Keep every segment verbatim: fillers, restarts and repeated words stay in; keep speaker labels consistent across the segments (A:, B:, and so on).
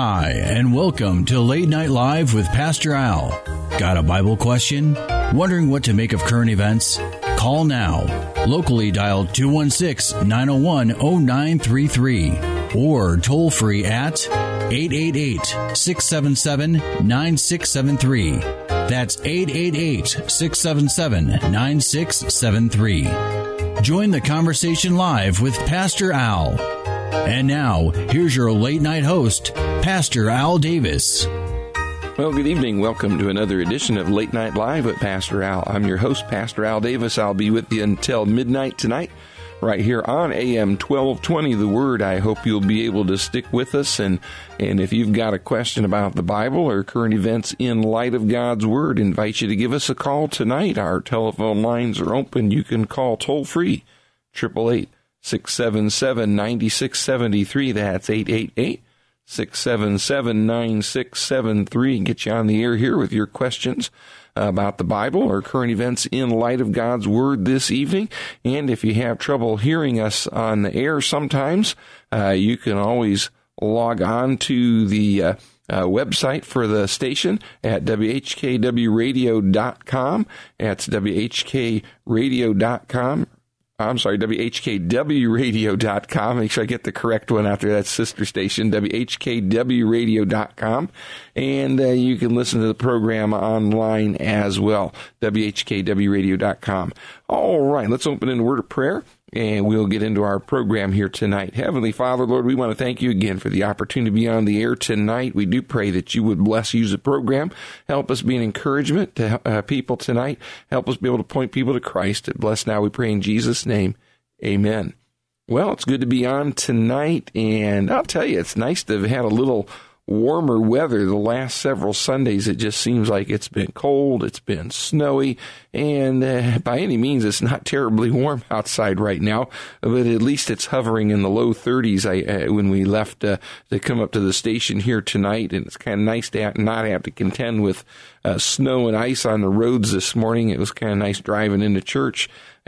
A: Hi, and welcome to Late Night Live with Pastor Al. Got a Bible question? Wondering what to make of current events? Call now. Locally dial two one six, nine oh one, oh nine three three or toll free at eight eight eight, six seven seven, nine six seven three. That's eight eight eight, six seven seven, nine six seven three. Join the conversation live with Pastor Al. And now, here's your late night host, Pastor Al Davis.
B: Well, good evening. Welcome to another edition of Late Night Live with Pastor Al. I'm your host, Pastor Al Davis. I'll be with you until midnight tonight, right here on A M twelve twenty, The Word. I hope you'll be able to stick with us. And, and if you've got a question about the Bible or current events in light of God's Word, I invite you to give us a call tonight. Our telephone lines are open. You can call toll-free, eight eight eight, six seven seven, nine six seven three. That's eight eight eight, six seven seven, nine six seven three, and get you on the air here with your questions about the Bible or current events in light of God's Word this evening. And if you have trouble hearing us on the air sometimes, uh, you can always log on to the uh, uh, website for the station at W H K W radio dot com. That's W H K radio dot com. I'm sorry, W H K W radio dot com. Make sure I get the correct one after that sister station, W H K W radio dot com. And uh, you can listen to the program online as well, W H K W radio dot com. All right, let's open in a word of prayer, and we'll get into our program here tonight. Heavenly Father, Lord, we want to thank you again for the opportunity to be on the air tonight. We do pray that you would bless, use the program, help us be an encouragement to uh, people tonight, help us be able to point people to Christ. Bless now, we pray in Jesus' name. Amen. Well, it's good to be on tonight, and I'll tell you, it's nice to have had a little warmer weather the last several Sundays. It just seems like it's been cold, it's been snowy, and uh, by any means, it's not terribly warm outside right now, but at least it's hovering in the low thirties I, uh, when we left uh, to come up to the station here tonight, and it's kind of nice to have, not have to contend with uh, snow and ice on the roads this morning. It was kind of nice driving into church,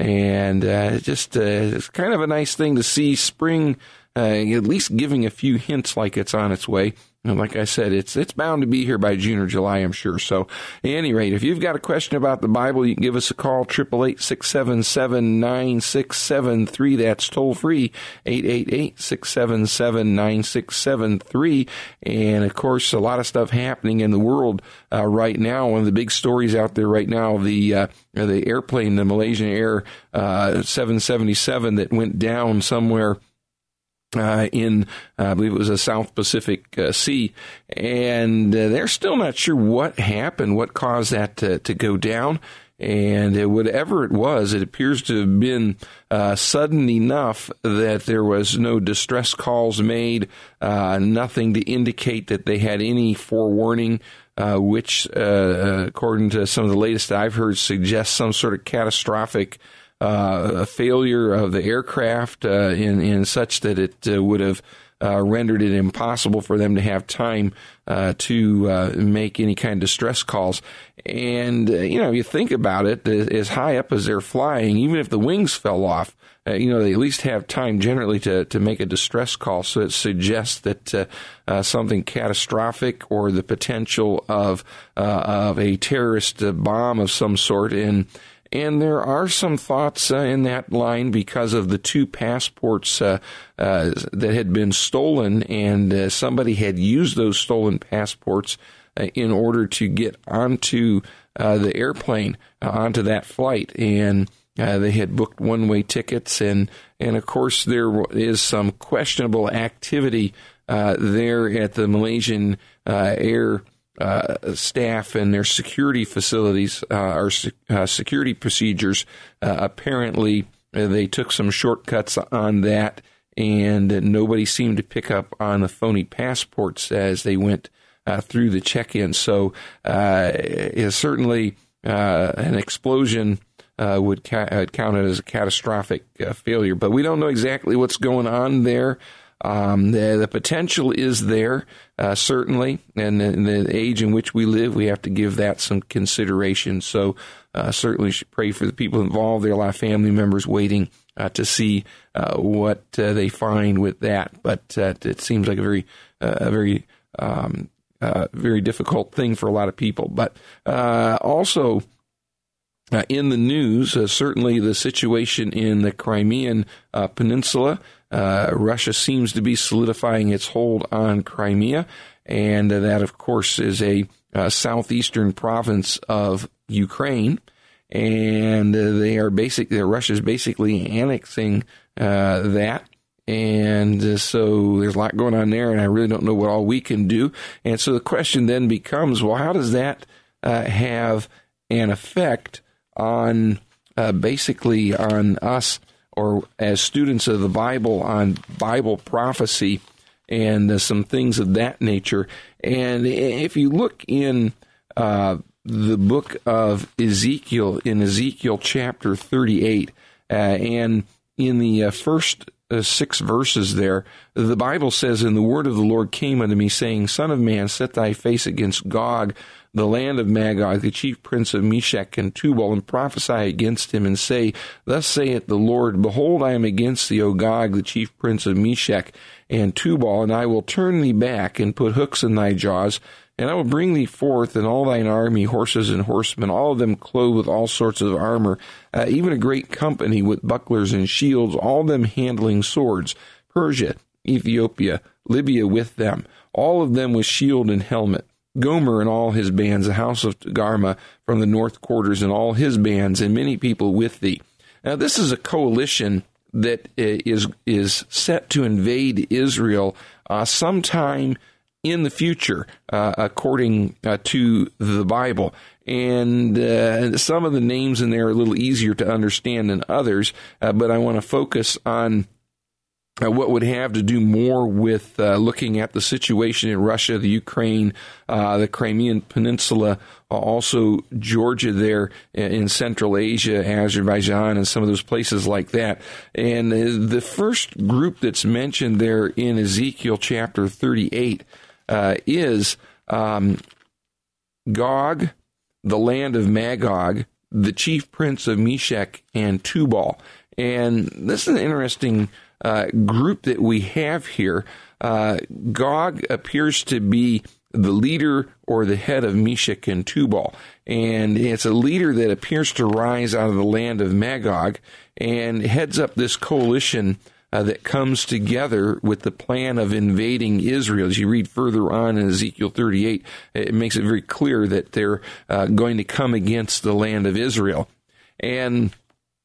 B: and uh, just uh, it's kind of a nice thing to see spring uh, at least giving a few hints like it's on its way. And like I said, it's it's bound to be here by June or July, I'm sure. So at any rate, if you've got a question about the Bible, you can give us a call, eight eight eight, six seven seven, nine six seven three. That's toll free, eight eight eight, six seven seven, nine six seven three. And of course, a lot of stuff happening in the world uh, right now. One of the big stories out there right now, the uh, the airplane, the Malaysian Air uh, seven seventy-seven that went down somewhere Uh, in, uh, I believe it was a South Pacific uh, Sea, and uh, they're still not sure what happened, what caused that to, to go down, and uh, whatever it was, it appears to have been uh, sudden enough that there was no distress calls made, uh, nothing to indicate that they had any forewarning, uh, which, uh, according to some of the latest I've heard, suggests some sort of catastrophic Uh, a failure of the aircraft uh, in, in such that it uh, would have uh, rendered it impossible for them to have time uh, to uh, make any kind of distress calls. And, uh, you know, you think about it, as high up as they're flying, even if the wings fell off, uh, you know, they at least have time generally to, to make a distress call. So it suggests that uh, uh, something catastrophic or the potential of, uh, of a terrorist uh, bomb of some sort. And And there are some thoughts uh, in that line because of the two passports uh, uh, that had been stolen, and uh, somebody had used those stolen passports uh, in order to get onto uh, the airplane, uh, onto that flight. And uh, they had booked one-way tickets, and, and of course there is some questionable activity uh, there at the Malaysian uh, Air Uh, staff and their security facilities, uh, or uh, security procedures. Uh, apparently, uh, they took some shortcuts on that, and uh, nobody seemed to pick up on the phony passports as they went uh, through the check-in. So, uh, it's certainly uh, an explosion uh, would ca- count it as a catastrophic uh, failure. But we don't know exactly what's going on there. Um, the, the potential is there, uh, certainly, and in the age in which we live, we have to give that some consideration. So, uh, certainly should pray for the people involved. There are a lot of family members waiting, uh, to see, uh, what, uh, they find with that. But, uh, it seems like a very, uh, a very, um, uh, very difficult thing for a lot of people. But uh, also uh, in the news, uh, certainly the situation in the Crimean uh, Peninsula. Uh, Russia seems to be solidifying its hold on Crimea, and uh, that, of course, is a uh, southeastern province of Ukraine. And uh, they are basically, Russia's basically annexing uh, that. And uh, so there's a lot going on there, and I really don't know what all we can do. And so the question then becomes, well, how does that uh, have an effect on uh, basically on us, or as students of the Bible, on Bible prophecy and uh, some things of that nature? And if you look in uh, the book of Ezekiel, in Ezekiel chapter thirty-eight, uh, and in the uh, first uh, six verses there, the Bible says, "And the word of the Lord came unto me, saying, Son of man, set thy face against Gog, the land of Magog, the chief prince of Meshech and Tubal, and prophesy against him, and say, Thus saith the Lord, Behold, I am against thee, O Gog, the chief prince of Meshech and Tubal, and I will turn thee back, and put hooks in thy jaws, and I will bring thee forth, and all thine army, horses and horsemen, all of them clothed with all sorts of armor, uh, even a great company with bucklers and shields, all of them handling swords, Persia, Ethiopia, Libya with them, all of them with shield and helmet, Gomer and all his bands, the house of Togarmah from the north quarters and all his bands, and many people with thee." Now, this is a coalition that is is set to invade Israel uh, sometime in the future, uh, according uh, to the Bible. And uh, some of the names in there are a little easier to understand than others, uh, but I want to focus on Uh, what would have to do more with uh, looking at the situation in Russia, the Ukraine, uh, the Crimean Peninsula, uh, also Georgia there in Central Asia, Azerbaijan, and some of those places like that. And uh, the first group that's mentioned there in Ezekiel chapter thirty-eight uh, is um, Gog, the land of Magog, the chief prince of Meshech and Tubal. And this is an interesting Uh, group that we have here. Uh, Gog appears to be the leader or the head of Meshech and Tubal, and it's a leader that appears to rise out of the land of Magog and heads up this coalition uh, that comes together with the plan of invading Israel. As you read further on in Ezekiel thirty-eight, it makes it very clear that they're uh, going to come against the land of Israel. And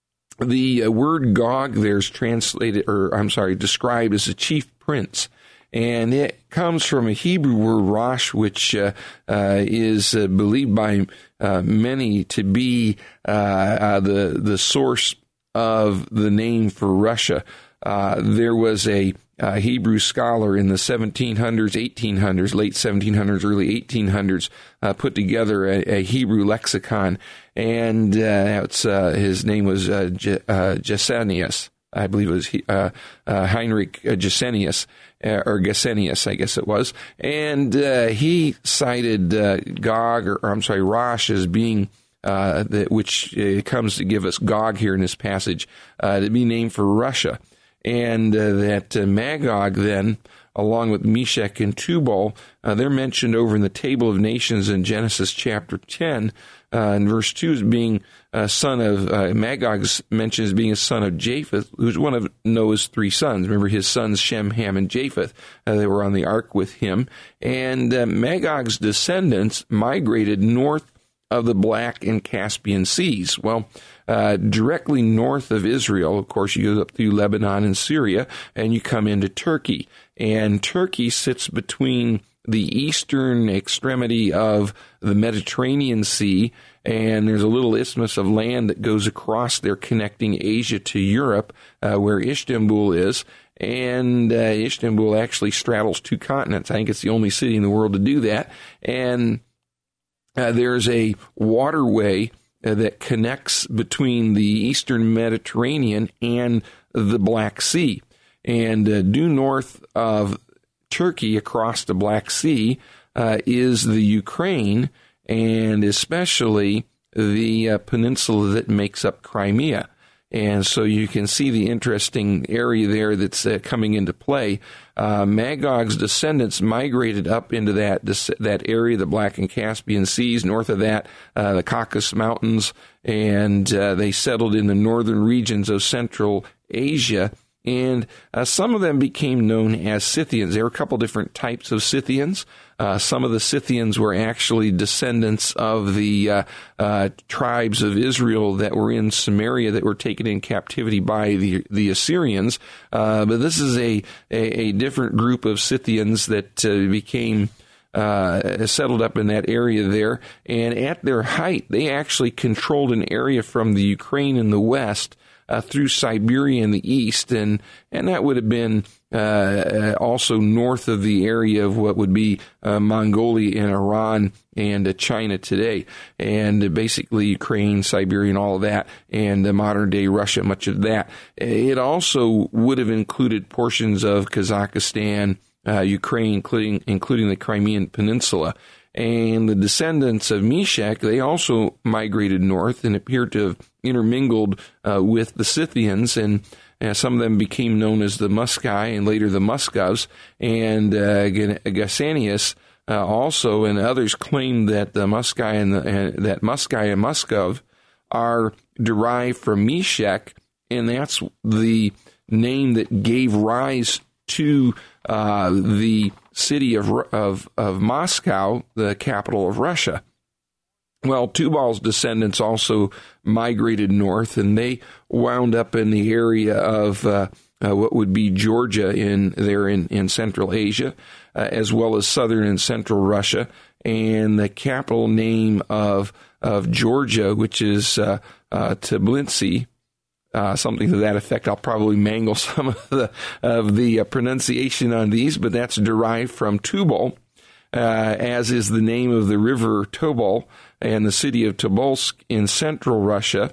B: the uh, word Gog there is translated, or I'm sorry, described as a chief prince. And it comes from a Hebrew word, Rosh, which uh, uh, is uh, believed by uh, many to be uh, uh, the, the source of the name for Russia. Uh, there was a uh, Hebrew scholar in the seventeen hundreds, eighteen hundreds, late seventeen hundreds, early eighteen hundreds, uh, put together a, a Hebrew lexicon, and uh, it's, uh, his name was uh, Je- uh, Gesenius. I believe it was uh, uh, Heinrich Gesenius, uh, or Gesenius, I guess it was, and uh, he cited uh, Gog, or, or I'm sorry, Rosh, as being uh, the, which uh, comes to give us Gog here in this passage, uh, to be named for Russia. And uh, that uh, Magog then, along with Meshech and Tubal, uh, they're mentioned over in the Table of Nations in Genesis chapter ten, uh, in verse two, as being a son of, uh, Magog's mentioned as being a son of Japheth, who's one of Noah's three sons. Remember his sons Shem, Ham, and Japheth. Uh, they were on the ark with him. And uh, Magog's descendants migrated north of the Black and Caspian Seas. Well, uh, directly north of Israel, of course, you go up through Lebanon and Syria, and you come into Turkey. And Turkey sits between the eastern extremity of the Mediterranean Sea, and there's a little isthmus of land that goes across there connecting Asia to Europe, uh, where Istanbul is. And uh, Istanbul actually straddles two continents. I think it's the only city in the world to do that. And Uh, there's a waterway uh, that connects between the eastern Mediterranean and the Black Sea. And uh, due north of Turkey, across the Black Sea, uh, is the Ukraine, and especially the uh, peninsula that makes up Crimea. And so you can see the interesting area there that's uh, coming into play. Uh, Magog's descendants migrated up into that this, that area, the Black and Caspian Seas. North of that, uh, the Caucasus Mountains, and uh, they settled in the northern regions of Central Asia. And uh, some of them became known as Scythians. There were a couple different types of Scythians. Uh, some of the Scythians were actually descendants of the uh, uh, tribes of Israel that were in Samaria that were taken in captivity by the the Assyrians. Uh, but this is a, a, a different group of Scythians that uh, became uh, settled up in that area there. And at their height, they actually controlled an area from the Ukraine in the west Uh, through Siberia in the east, and and that would have been uh, also north of the area of what would be uh, Mongolia and Iran and uh, China today, and uh, basically Ukraine, Siberia, and all of that, and uh, modern-day Russia, much of that. It also would have included portions of Kazakhstan, uh, Ukraine, including including the Crimean Peninsula. And the descendants of Meshech, they also migrated north and appeared to have intermingled uh, with the Scythians, and uh, some of them became known as the Muskai and later the Muscovs. And uh, Gasanias uh, also, and others claim that the Muskai and the, uh, that Muskai and Muskov are derived from Meshech, and that's the name that gave rise to uh, the city of, of of Moscow, the capital of Russia. Well, Tubal's descendants also migrated north, and they wound up in the area of uh, uh, what would be Georgia in there in, in Central Asia, uh, as well as southern and central Russia. And the capital name of of Georgia, which is uh, uh, Tbilisi, Uh, something to that effect. I'll probably mangle some of the of the uh, pronunciation on these, but that's derived from Tubal, uh, as is the name of the river Tobol and the city of Tobolsk in central Russia.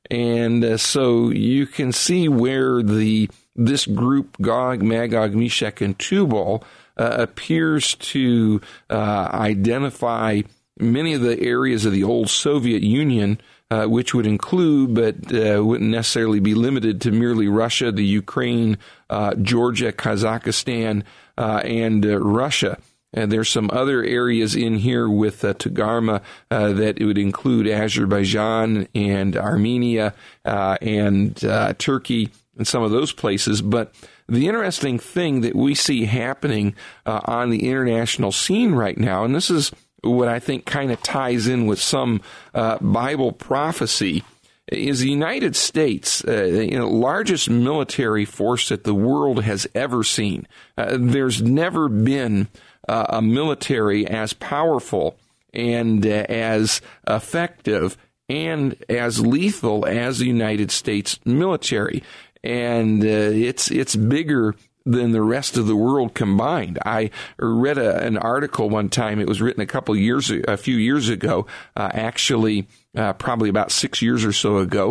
B: And uh, so you can see where the this group, Gog, Magog, Meshech, and Tubal, uh, appears to uh, identify many of the areas of the old Soviet Union, Uh, which would include, but uh, wouldn't necessarily be limited to merely Russia, the Ukraine, uh, Georgia, Kazakhstan, uh, and uh, Russia. And there's some other areas in here with uh, Togarma uh, that it would include Azerbaijan and Armenia uh, and uh, Turkey and some of those places. But the interesting thing that we see happening uh, on the international scene right now, and this is what I think kind of ties in with some uh, Bible prophecy, is the United States, uh, you know, largest military force that the world has ever seen. Uh, there's never been uh, a military as powerful and uh, as effective and as lethal as the United States military. And uh, it's it's bigger than the rest of the world combined. I read a, an article one time. It was written a couple years, a few years ago, uh, actually, uh, probably about six years or so ago,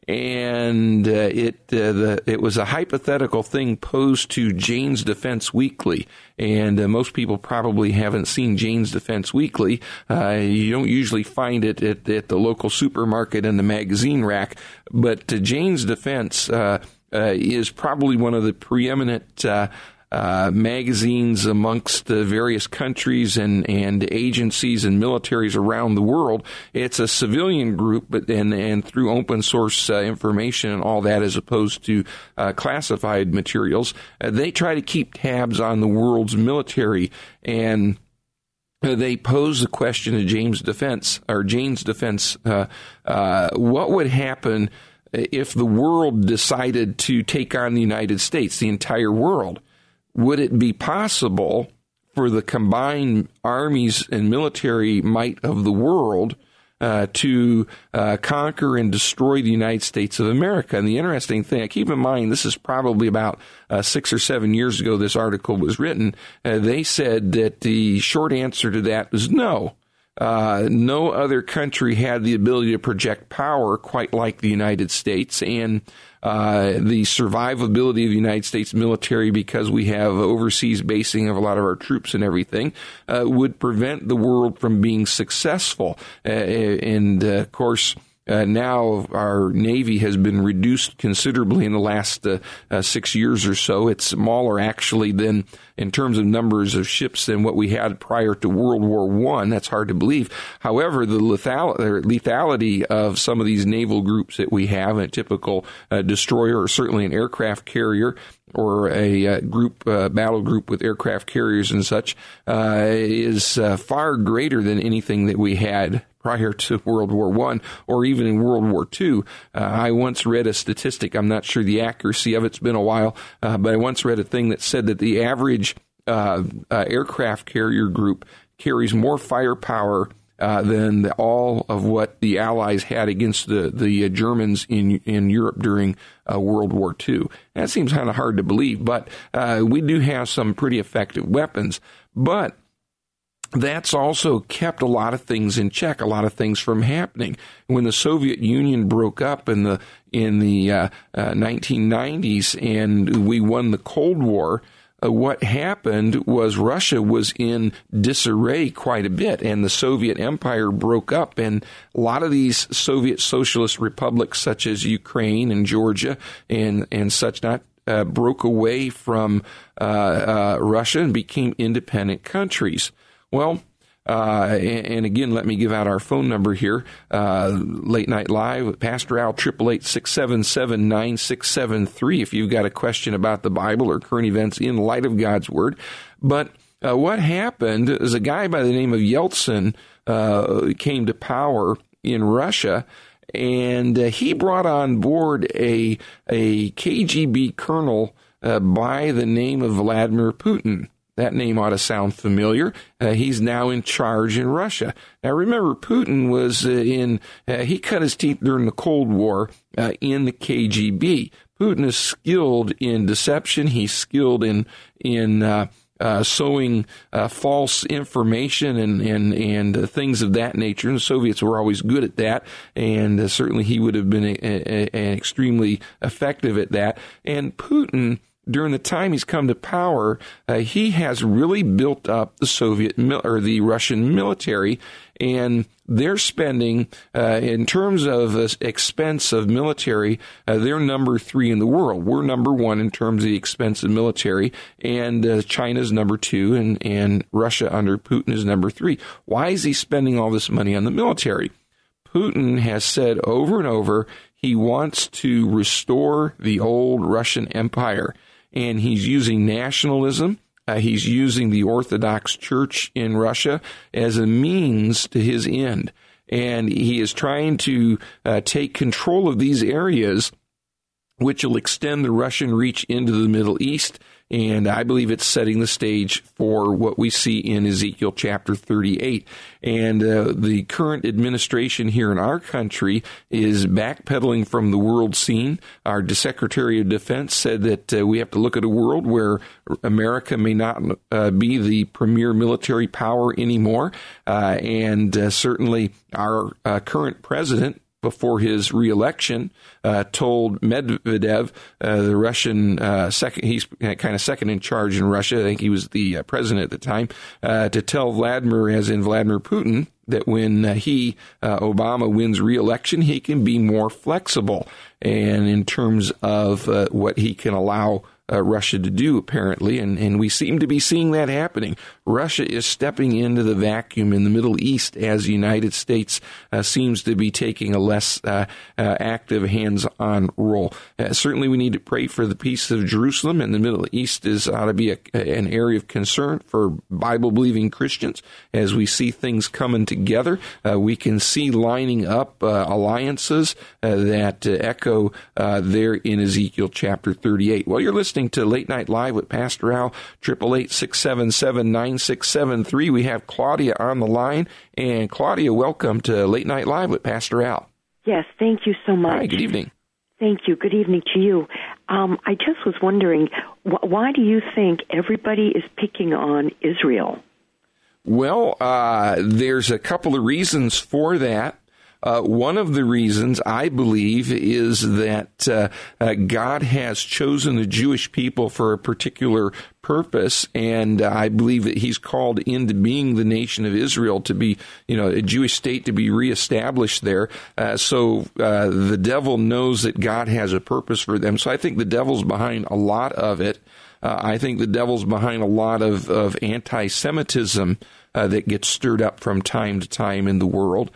B: and uh, it uh, the it was a hypothetical thing posed to Jane's Defense Weekly, and uh, most people probably haven't seen Jane's Defense Weekly. Uh, you don't usually find it at, at the local supermarket in the magazine rack, but uh, Jane's Defense Uh, Uh, is probably one of the preeminent uh, uh, magazines amongst the various countries and, and agencies and militaries around the world. It's a civilian group, but and, and through open source uh, information and all that, as opposed to uh, classified materials, uh, they try to keep tabs on the world's military, and they pose the question to Jane's Defense or Jane's Defense: uh, uh, what would happen if the world decided to take on the United States, the entire world? Would it be possible for the combined armies and military might of the world uh, to uh, conquer and destroy the United States of America? And the interesting thing, keep in mind, this is probably about uh, six or seven years ago this article was written. Uh, they said that the short answer to that was no. Uh, no other country had the ability to project power quite like the United States, and uh, the survivability of the United States military, because we have overseas basing of a lot of our troops and everything, uh, would prevent the world from being successful. Uh, and, uh, of course, Uh, now our Navy has been reduced considerably in the last uh, uh, six years or so. It's smaller, actually, than in terms of numbers of ships than what we had prior to World War One. That's hard to believe. However, the lethal- or lethality of some of these naval groups that we have, a typical uh, destroyer or certainly an aircraft carrier, or a uh, group, uh, battle group with aircraft carriers and such, uh, is uh, far greater than anything that we had prior to World War One or even in World War Two. Uh, I once read a statistic, I'm not sure the accuracy of it, it's been a while, uh, but I once read a thing that said that the average uh, uh, aircraft carrier group carries more firepower Uh, than the, all of what the Allies had against the the uh, Germans in in Europe during uh, World War Two. That seems kind of hard to believe, but uh, we do have some pretty effective weapons. But that's also kept a lot of things in check, a lot of things from happening. When the Soviet Union broke up in the in the uh, uh, nineteen nineties and we won the Cold War, Uh, what happened was Russia was in disarray quite a bit, and the Soviet Empire broke up, and a lot of these Soviet socialist republics, such as Ukraine and Georgia and, and such not, uh, broke away from uh, uh, Russia and became independent countries. Well, Uh, and, and again, let me give out our phone number here, uh, Late Night Live with Pastor Al, eight eight eight, six seven seven, nine six seven three, if you've got a question about the Bible or current events in light of God's Word. But uh, what happened is a guy by the name of Yeltsin uh, came to power in Russia, and uh, he brought on board a, a K G B colonel uh, by the name of Vladimir Putin. That name ought to sound familiar. Uh, he's now in charge in Russia. Now, remember, Putin was uh, in, uh, he cut his teeth during the Cold War uh, in the K G B. Putin is skilled in deception. He's skilled in, in, uh, uh, sowing, uh, false information and, and, and uh, things of that nature. And the Soviets were always good at that. And uh, certainly he would have been a, a, a extremely effective at that. And Putin, during the time he's come to power, uh, he has really built up the Soviet mil- or the Russian military, and they're spending, uh, in terms of uh, expense of military, uh, they're number three in the world. We're number one in terms of the expense of military, and uh, China's number two, and, and Russia under Putin is number three. Why is he spending all this money on the military? Putin has said over and over he wants to restore the old Russian Empire. And he's using nationalism, uh, he's using the Orthodox Church in Russia as a means to his end. And he is trying to uh, take control of these areas, which will extend the Russian reach into the Middle East. And I believe it's setting the stage for what we see in Ezekiel chapter thirty-eight. And uh, the current administration here in our country is backpedaling from the world scene. Our Secretary of Defense said that uh, we have to look at a world where America may not uh, be the premier military power anymore. Uh, and uh, certainly our uh, current president, before his reelection, uh, told Medvedev, uh, the Russian uh, second, he's kind of second in charge in Russia, I think he was the uh, president at the time, uh, to tell Vladimir, as in Vladimir Putin, that when uh, he, uh, Obama, wins reelection, he can be more flexible, and in terms of uh, what he can allow Uh, Russia to do, apparently, and, and we seem to be seeing that happening. Russia is stepping into the vacuum in the Middle East as the United States uh, seems to be taking a less uh, uh, active, hands-on role. Uh, certainly, we need to pray for the peace of Jerusalem, and the Middle East is ought to be a, an area of concern for Bible-believing Christians. As we see things coming together, uh, we can see lining up uh, alliances uh, that uh, echo uh, there in Ezekiel chapter thirty-eight. Well, you're listening to Late Night Live with Pastor Al, eight eight eight, six seven seven, nine six seven three. We have Claudia on the line. And Claudia, welcome to Late Night Live with Pastor Al.
C: Yes, thank you so much.
B: Hi, good evening.
C: Thank you. Good evening to you. Um, I just was wondering, wh- why do you think everybody is picking on Israel?
B: Well, uh, there's a couple of reasons for that. Uh, one of the reasons, I believe, is that uh, uh, God has chosen the Jewish people for a particular purpose, and uh, I believe that he's called into being the nation of Israel to be, you know, a Jewish state to be reestablished there. Uh, so uh, the devil knows that God has a purpose for them. So I think the devil's behind a lot of it. Uh, I think the devil's behind a lot of, of anti-Semitism uh, that gets stirred up from time to time in the world.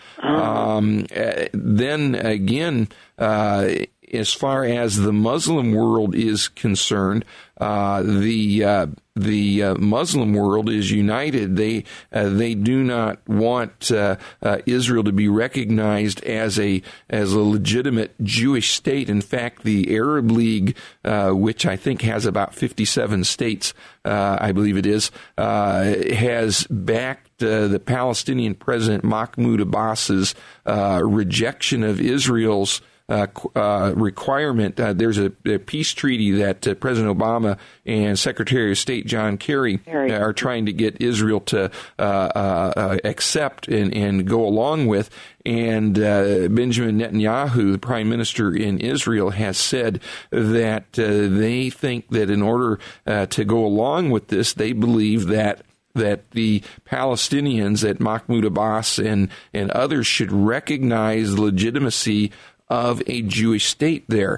B: Um, uh, then again, uh, as far as the Muslim world is concerned, uh, the uh, the uh, Muslim world is united. They uh, they do not want uh, uh, Israel to be recognized as a as a legitimate Jewish state. In fact, the Arab League, uh, which I think has about fifty-seven states, uh, I believe it is, uh, has backed uh, the Palestinian President Mahmoud Abbas's uh, rejection of Israel's Uh, uh, requirement. Uh, there's a, a peace treaty that uh, President Obama and Secretary of State John Kerry uh, are trying to get Israel to uh, uh, uh, accept and, and go along with. And uh, Benjamin Netanyahu, the prime minister in Israel, has said that uh, they think that in order uh, to go along with this, they believe that that the Palestinians, that Mahmoud Abbas and, and others should recognize the legitimacy of a Jewish state there.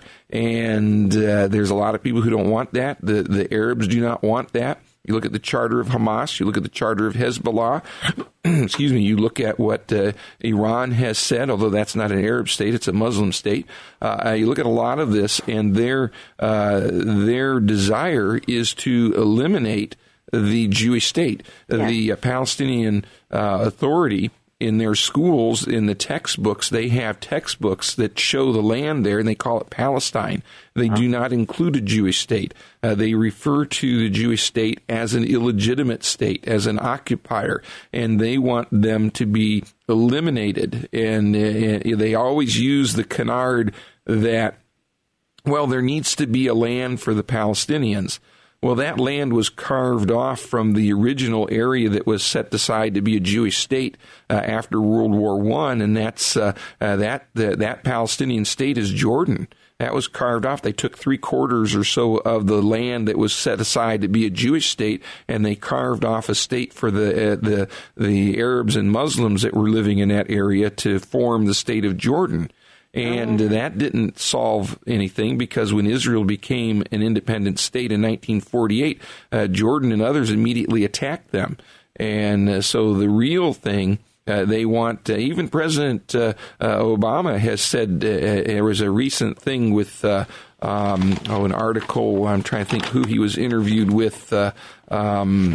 B: And uh, there's a lot of people who don't want that. The, the Arabs do not want that. You look at the charter of Hamas, you look at the charter of Hezbollah, excuse me, you look at what uh, Iran has said, although that's not an Arab state, it's a Muslim state. Uh, you look at a lot of this, and their uh, their desire is to eliminate the Jewish state. Yeah. The uh, Palestinian uh, Authority, in their schools, in the textbooks, they have textbooks that show the land there, and they call it Palestine. They do not include a Jewish state. Uh, they refer to the Jewish state as an illegitimate state, as an occupier, and they want them to be eliminated. And uh, they always use the canard that, well, there needs to be a land for the Palestinians. Well, that land was carved off from the original area that was set aside to be a Jewish state uh, after World War One, and that's uh, uh, that the, that Palestinian state is Jordan. That was carved off. They took three quarters or so of the land that was set aside to be a Jewish state, and they carved off a state for the uh, the the Arabs and Muslims that were living in that area to form the state of Jordan. And oh. that didn't solve anything, because when Israel became an independent state in nineteen forty-eight, uh, Jordan and others immediately attacked them. And uh, so the real thing, uh, they want, uh, even President uh, uh, Obama has said, uh, there was a recent thing with, uh, um, oh, an article, I'm trying to think who he was interviewed with, uh, um,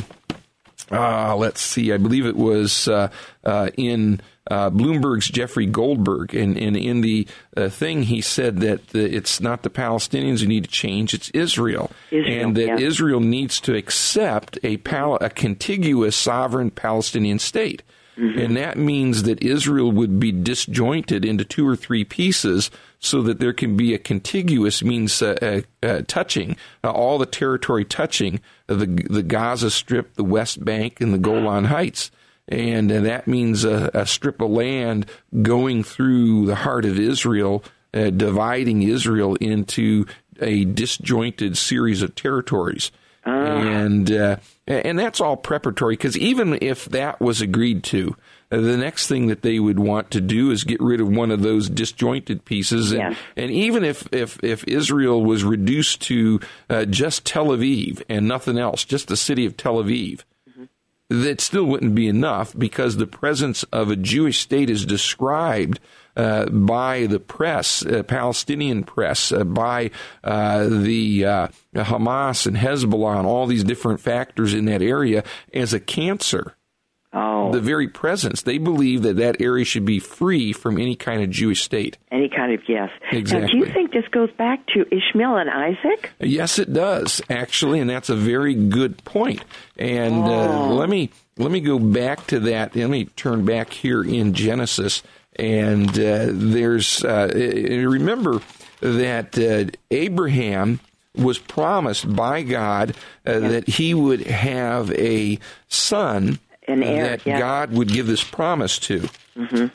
B: uh, let's see, I believe it was uh, uh, in... Uh, Bloomberg's Jeffrey Goldberg, and, and in the uh, thing he said that the, it's not the Palestinians who need to change, it's Israel, Israel and that yeah. Israel needs to accept a, pal- a contiguous sovereign Palestinian state. Mm-hmm. And that means that Israel would be disjointed into two or three pieces so that there can be a contiguous, means uh, uh, uh, touching, uh, all the territory touching uh, the, the Gaza Strip, the West Bank, and the Golan Heights. And uh, that means a, a strip of land going through the heart of Israel, uh, dividing Israel into a disjointed series of territories. Uh. And uh, and that's all preparatory, because even if that was agreed to, uh, the next thing that they would want to do is get rid of one of those disjointed pieces. And, yes. and even if, if, if Israel was reduced to uh, just Tel Aviv and nothing else, just the city of Tel Aviv, that still wouldn't be enough, because the presence of a Jewish state is described uh, by the press, uh, Palestinian press, uh, by uh, the uh, Hamas and Hezbollah and all these different factors in that area as a cancer. Oh. The very presence. They believe that that area should be free from any kind of Jewish state.
C: Any kind of, yes.
B: Exactly.
C: Now, do you think this goes back to Ishmael and Isaac?
B: Yes, it does, actually, and that's a very good point. And oh. uh, let me let me go back to that. Let me turn back here in Genesis. And uh, there's, uh, remember that uh, Abraham was promised by God uh, yes. that he would have a son An heir, that
C: yeah.
B: God would give this promise to.
C: Mm-hmm.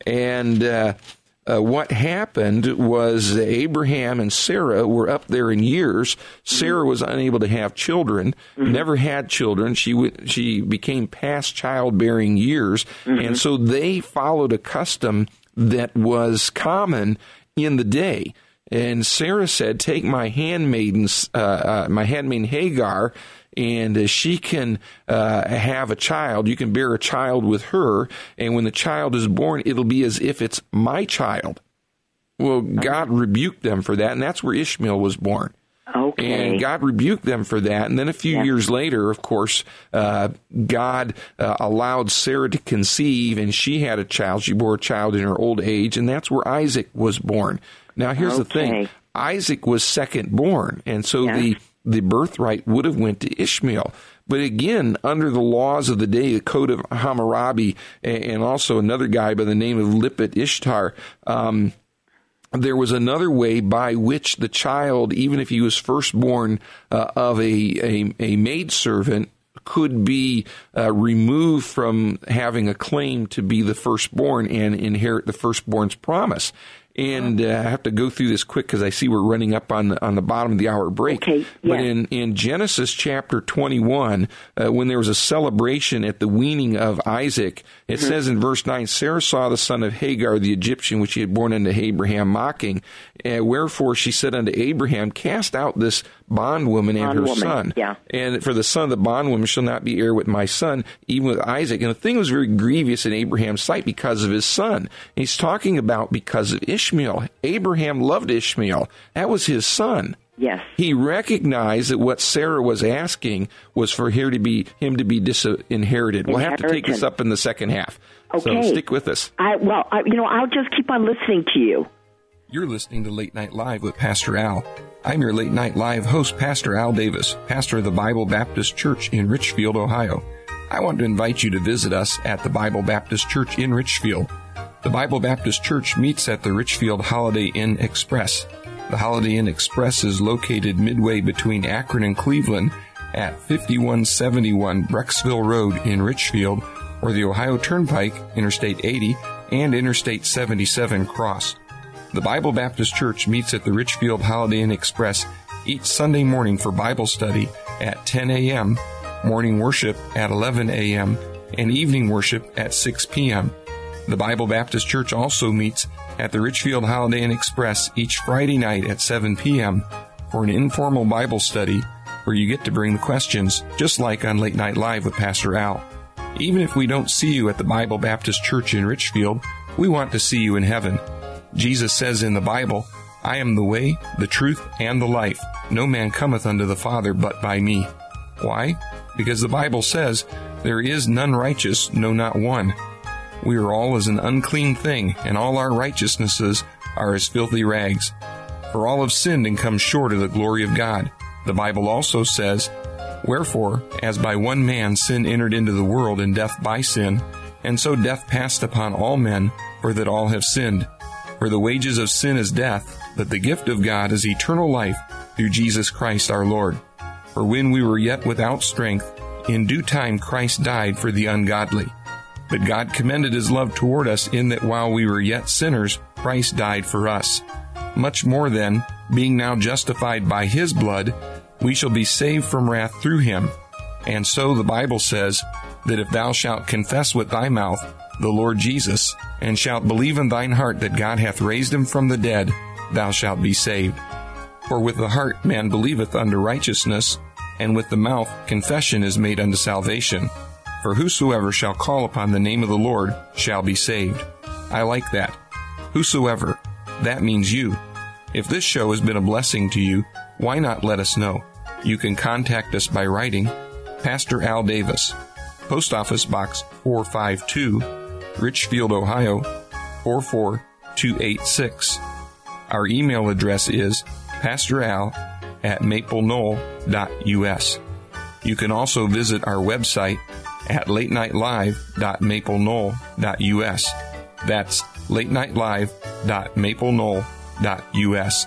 B: And uh, uh, what happened was Abraham and Sarah were up there in years. Sarah was unable to have children, mm-hmm. never had children. She w- she became past childbearing years, mm-hmm. and so they followed a custom that was common in the day. And Sarah said, "Take my handmaidens, uh, uh, my handmaid Hagar, and uh, she can uh, have a child. You can bear a child with her, and when the child is born, it'll be as if it's my child." Well, God rebuked them for that, and that's where Ishmael was born.
C: Okay.
B: And God rebuked them for that. And then a few
C: yeah.
B: years later, of course, uh, God uh, allowed Sarah to conceive, and she had a child. She bore a child in her old age, and that's where Isaac was born. Now, here's okay. the thing. Isaac was second born, and so yeah. the, the birthright would have went to Ishmael. But again, under the laws of the day, the Code of Hammurabi, and also another guy by the name of Lipit Ishtar, um, there was another way by which the child, even if he was firstborn uh, of a, a, a maidservant, could be uh, removed from having a claim to be the firstborn and inherit the firstborn's promise. And uh, I have to go through this quick because I see we're running up on the, on the bottom of the hour break.
C: Okay, yeah.
B: But in, in Genesis chapter twenty-one, uh, when there was a celebration at the weaning of Isaac, it mm-hmm. says in verse nine, Sarah saw the son of Hagar the Egyptian, which he had born unto Abraham, mocking. Uh, wherefore she said unto Abraham, cast out this bondwoman and her son.
C: Yeah.
B: And for the son of the bondwoman shall not be heir with my son, even with Isaac. And the thing was very grievous in Abraham's sight because of his son. And he's talking about because of Ishmael. Abraham loved Ishmael. That was his son.
C: Yes.
B: He recognized that what Sarah was asking was for here to be him to be disinherited. We'll have to take this up in the second half.
C: Okay.
B: So stick with us.
C: I, well, I, you know, I'll just keep on listening to you.
B: You're listening to Late Night Live with Pastor Al. I'm your Late Night Live host, Pastor Al Davis, pastor of the Bible Baptist Church in Richfield, Ohio. I want to invite you to visit us at the Bible Baptist Church in Richfield. The Bible Baptist Church meets at the Richfield Holiday Inn Express. The Holiday Inn Express is located midway between Akron and Cleveland at fifty-one seventy-one Brecksville Road in Richfield, or the Ohio Turnpike, Interstate eighty, and Interstate seventy-seven cross. The Bible Baptist Church meets at the Richfield Holiday Inn Express each Sunday morning for Bible study at ten a.m., morning worship at eleven a.m., and evening worship at six p.m. The Bible Baptist Church also meets at the Richfield Holiday Inn Express each Friday night at seven p.m. for an informal Bible study where you get to bring the questions, just like on Late Night Live with Pastor Al. Even if we don't see you at the Bible Baptist Church in Richfield, we want to see you in heaven. Jesus says in the Bible, I am the way, the truth, and the life. No man cometh unto the Father but by me. Why? Because the Bible says, there is none righteous, no, not one. We are all as an unclean thing, and all our righteousnesses are as filthy rags. For all have sinned and come short of the glory of God. The Bible also says, Wherefore, as by one man sin entered into the world, and death by sin, and so death passed upon all men, for that all have sinned. For the wages of sin is death, but the gift of God is eternal life through Jesus Christ our Lord. For when we were yet without strength, in due time Christ died for the ungodly. But God commended his love toward us in that while we were yet sinners, Christ died for us. Much more then, being now justified by his blood, we shall be saved from wrath through him. And so the Bible says that if thou shalt confess with thy mouth the Lord Jesus, and shalt believe in thine heart that God hath raised him from the dead, thou shalt be saved. For with the heart man believeth unto righteousness, and with the mouth confession is made unto salvation. For whosoever shall call upon the name of the Lord shall be saved. I like that. Whosoever. That means you. If this show has been a blessing to you, why not let us know? You can contact us by writing Pastor Al Davis, Post Office Box four five two, Richfield, Ohio four four two eight six. Our email address is pastoral at mapleknoll dot u s. You can also visit our website at late night live dot mapleknoll dot u s. That's late night live dot mapleknoll dot u s.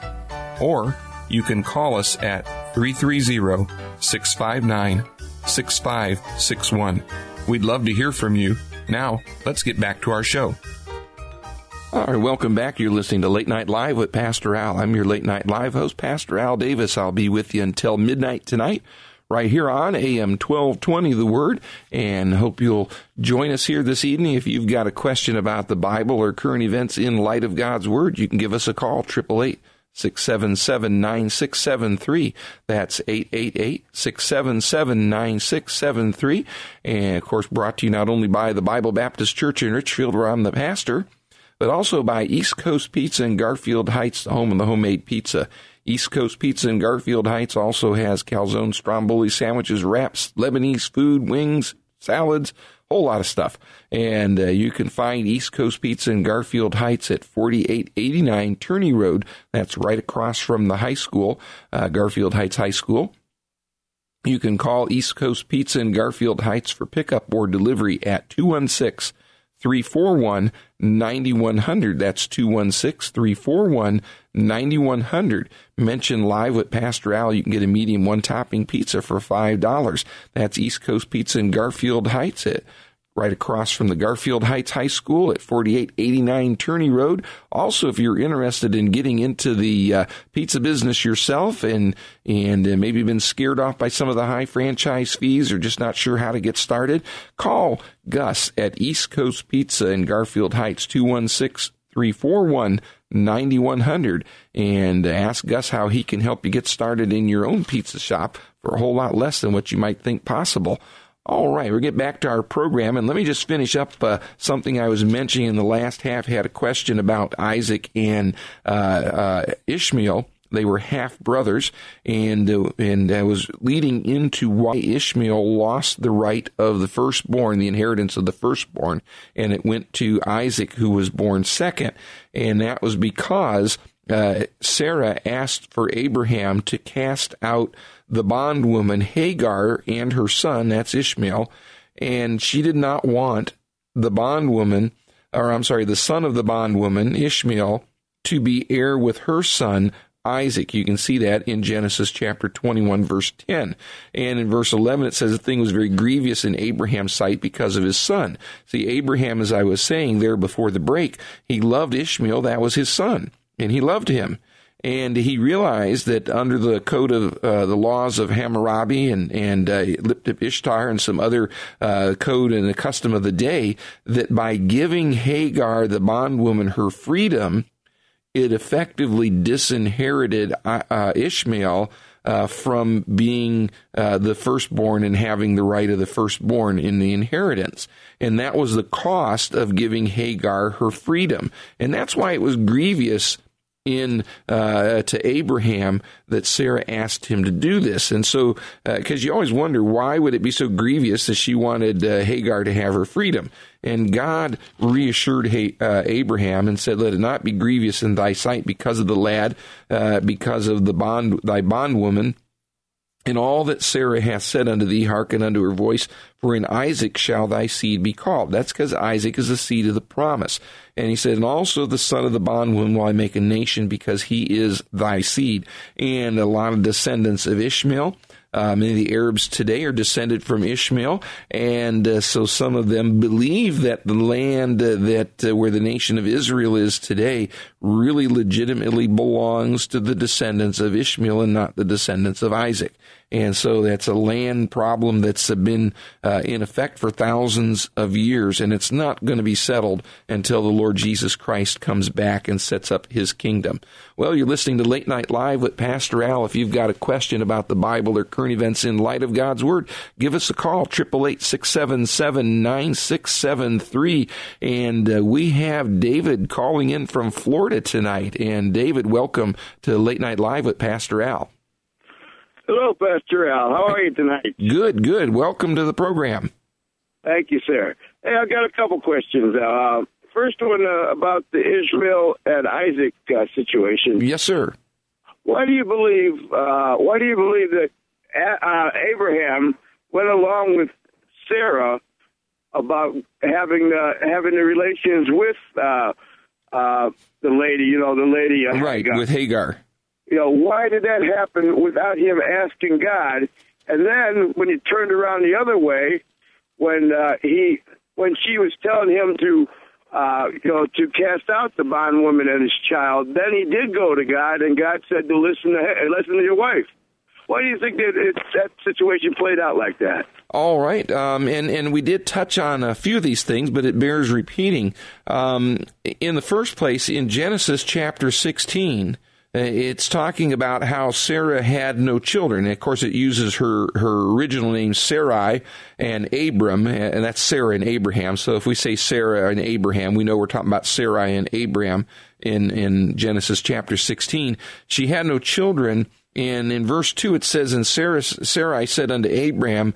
B: Or you can call us at three three zero, six five nine, six five six one. We'd love to hear from you. Now, let's get back to our show. All right, welcome back. You're listening to Late Night Live with Pastor Al. I'm your Late Night Live host, Pastor Al Davis. I'll be with you until midnight tonight, right here on A M twelve twenty, The Word, and hope you'll join us here this evening. If you've got a question about the Bible or current events in light of God's Word, you can give us a call, eight eight eight, six seven seven, nine six seven three. That's eight eight eight, six seven seven, nine six seven three. And, of course, brought to you not only by the Bible Baptist Church in Richfield, where I'm the pastor, but also by East Coast Pizza in Garfield Heights, the home of the homemade pizza. East Coast Pizza in Garfield Heights also has calzone, stromboli sandwiches, wraps, Lebanese food, wings, salads, whole lot of stuff. And uh, you can find East Coast Pizza in Garfield Heights at forty-eight eighty-nine Turney Road. That's right across from the high school, uh, Garfield Heights High School. You can call East Coast Pizza in Garfield Heights for pickup or delivery at two one six, three four one, nine one zero zero. That's two one six, three four one, nine one zero zero. Mention Live with Pastor Al. You can get a medium one-topping pizza for five dollars. That's East Coast Pizza in Garfield Heights, at, right across from the Garfield Heights High School at forty-eight eighty-nine Turney Road. Also, if you're interested in getting into the uh, pizza business yourself and and uh, maybe been scared off by some of the high franchise fees or just not sure how to get started, call Gus at East Coast Pizza in Garfield Heights, two one six, three four one, nine one zero zero, and ask Gus how he can help you get started in your own pizza shop for a whole lot less than what you might think possible. All right, we'll get back to our program, and let me just finish up uh, something I was mentioning in the last half. I had a question about Isaac and uh, uh, Ishmael. They were half brothers, and uh, and I was leading into why Ishmael lost the right of the firstborn, the inheritance of the firstborn, and it went to Isaac, who was born second, and that was because uh, Sarah asked for Abraham to cast out the bondwoman Hagar and her son, that's Ishmael, and she did not want the bondwoman, or I'm sorry, the son of the bondwoman, Ishmael, to be heir with her son, Isaac. You can see that in Genesis chapter twenty-one, verse ten. And in verse eleven, it says the thing was very grievous in Abraham's sight because of his son. See, Abraham, as I was saying there before the break, he loved Ishmael. That was his son, and he loved him. And he realized that under the code of uh, the laws of Hammurabi and, and uh, Liptip Ishtar and some other uh, code and the custom of the day, that by giving Hagar, the bondwoman, her freedom, it effectively disinherited uh, Ishmael uh, from being uh, the firstborn and having the right of the firstborn in the inheritance. And that was the cost of giving Hagar her freedom. And that's why it was grievous in uh, to Abraham that Sarah asked him to do this. And so, because uh, you always wonder, why would it be so grievous that she wanted uh, Hagar to have her freedom? And God reassured ha- uh, Abraham and said, let it not be grievous in thy sight because of the lad, uh, because of the bond, thy bondwoman, and all that Sarah hath said unto thee, hearken unto her voice, for in Isaac shall thy seed be called. That's because Isaac is the seed of the promise. And he said, and also the son of the bondwoman will I make a nation, because he is thy seed. And a lot of descendants of Ishmael. Uh, many of the Arabs today are descended from Ishmael, and uh, so some of them believe that the land uh, that uh, where the nation of Israel is today really legitimately belongs to the descendants of Ishmael and not the descendants of Isaac. And so that's a land problem that's been uh, in effect for thousands of years, and it's not going to be settled until the Lord Jesus Christ comes back and sets up his kingdom. Well, you're listening to Late Night Live with Pastor Al. If you've got a question about the Bible or current events in light of God's Word, give us a call, eight eight eight, six seven seven, nine six seven three. And uh, we have David calling in from Florida tonight. And David, welcome to Late Night Live with Pastor Al.
D: Hello, Pastor Al. How are you tonight?
B: Good, good. Welcome to the program.
D: Thank you, sir. Hey, I've got a couple questions. Uh, first one uh, about the Ishmael and Isaac uh, situation.
B: Yes, sir.
D: Why do you believe? Uh, why do you believe that uh, Abraham went along with Sarah about having uh, having the relations with uh, uh, the lady? You know, the lady. Uh,
B: right,
D: Hagar.
B: with Hagar.
D: You know, why did that happen without him asking God? And then when he turned around the other way, when uh, he, when she was telling him to uh, you know, to cast out the bondwoman and his child. Then he did go to God, and God said to listen to listen to your wife. Why do you think that it, that situation played out like that?
B: All right, um, and, and we did touch on a few of these things, but it bears repeating. Um, in the first place, in Genesis chapter sixteen, it's talking about how Sarah had no children. And of course, it uses her, her original name, Sarai, and Abram, and that's Sarah and Abraham. So if we say Sarah and Abraham, we know we're talking about Sarai and Abraham in, in Genesis chapter sixteen. She had no children, and in verse two it says, And Sarah, Sarai said unto Abraham,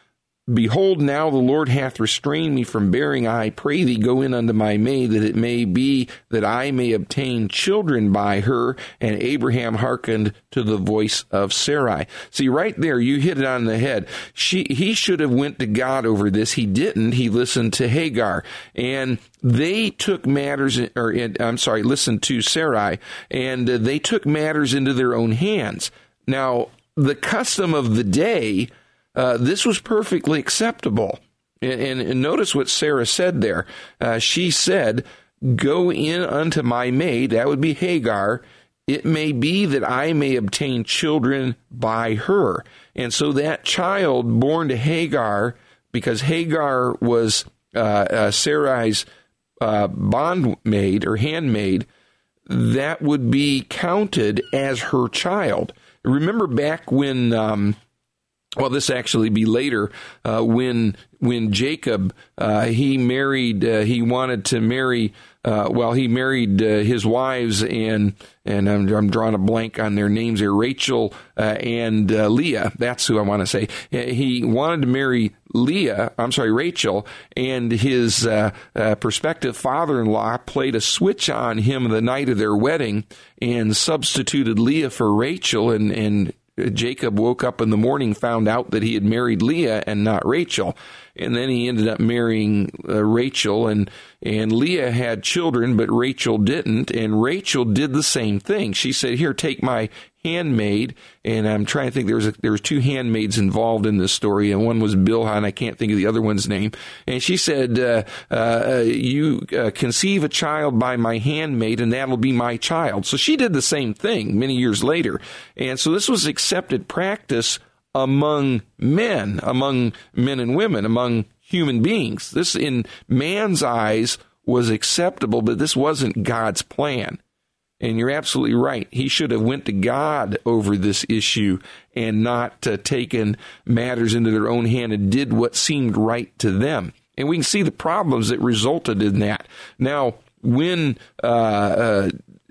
B: Behold, now the Lord hath restrained me from bearing. I pray thee, go in unto my maid, that it may be that I may obtain children by her. And Abraham hearkened to the voice of Sarai. See, right there, you hit it on the head. She, he should have went to God over this. He didn't. He listened to Hagar. And they took matters, or I'm sorry, listened to Sarai, and they took matters into their own hands. Now, the custom of the day, Uh, this was perfectly acceptable. And, and, and notice what Sarah said there. Uh, she said, Go in unto my maid, that would be Hagar. It may be that I may obtain children by her. And so that child born to Hagar, because Hagar was uh, uh, Sarai's uh, bondmaid or handmaid, that would be counted as her child. Remember back when... Um, Well, this actually be later uh, when when Jacob uh, he married uh, he wanted to marry uh, well he married uh, his wives and and I'm, I'm drawing a blank on their names here, Rachel uh, and uh, Leah. That's who I want to say. He wanted to marry Leah. I'm sorry, Rachel, and his uh, uh, prospective father-in-law played a switch on him the night of their wedding and substituted Leah for Rachel, and and. Jacob woke up in the morning, found out that he had married Leah and not Rachel. And then he ended up marrying uh, Rachel, and, and Leah had children, but Rachel didn't. And Rachel did the same thing. She said, Here, take my handmaid. And I'm trying to think, there was, a, there was two handmaids involved in this story, and one was Bilhah, and I can't think of the other one's name. And she said, uh, uh, you uh, conceive a child by my handmaid, and that'll be my child. So she did the same thing many years later. And so this was accepted practice among men, among men and women, among human beings. This, in man's eyes, was acceptable, but this wasn't God's plan. And you're absolutely right. He should have went to God over this issue and not uh, taken matters into their own hand and did what seemed right to them. And we can see the problems that resulted in that. Now, when uh, uh,